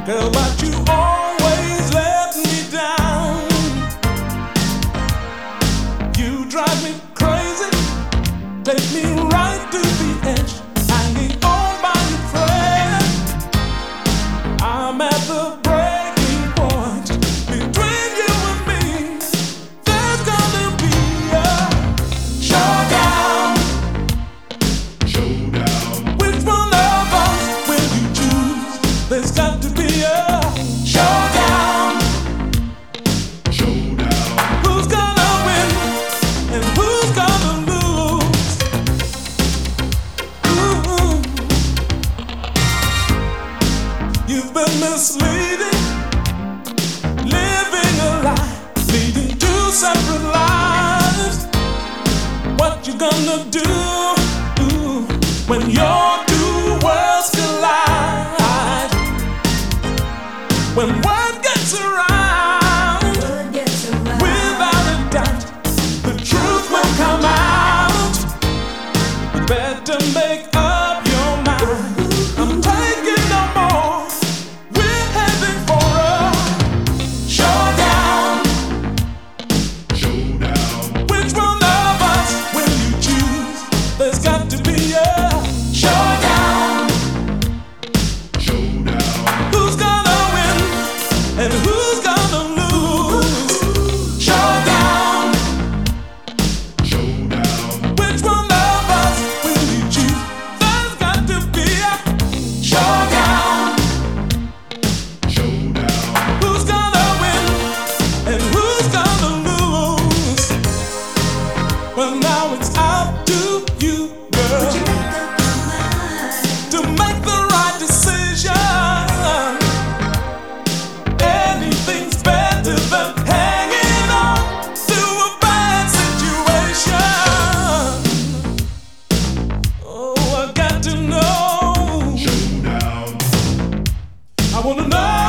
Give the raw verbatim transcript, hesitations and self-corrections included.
Girl, but you always let me down. You drive me crazy, take me right to the edge, hanging on by a thread. I'm at the breaking point between you and me. There's gonna be a showdown. Showdown. Which one of us will you choose? There's got to be a showdown. Showdown. Who's gonna win and who's gonna lose? Ooh. You've been misleading, living a lie, leading two separate lives. What you gonna do Ooh. when your two worlds collide? When word gets around, without a doubt, the truth will come out. You better make up your mind. I'm taking no more. We're heading for a showdown. Showdown. Which one of us will you choose? There's got to be a showdown. Showdown. Who's gonna win and who's gonna lose? Showdown. Showdown. Which one of us will you choose? There's got to be a showdown. Showdown. Who's gonna win and who's gonna lose? Well, now it's up to you, girl, to make the right decision. Anything's better than hanging on to a bad situation. Oh, I got to know. Showdown. I wanna know.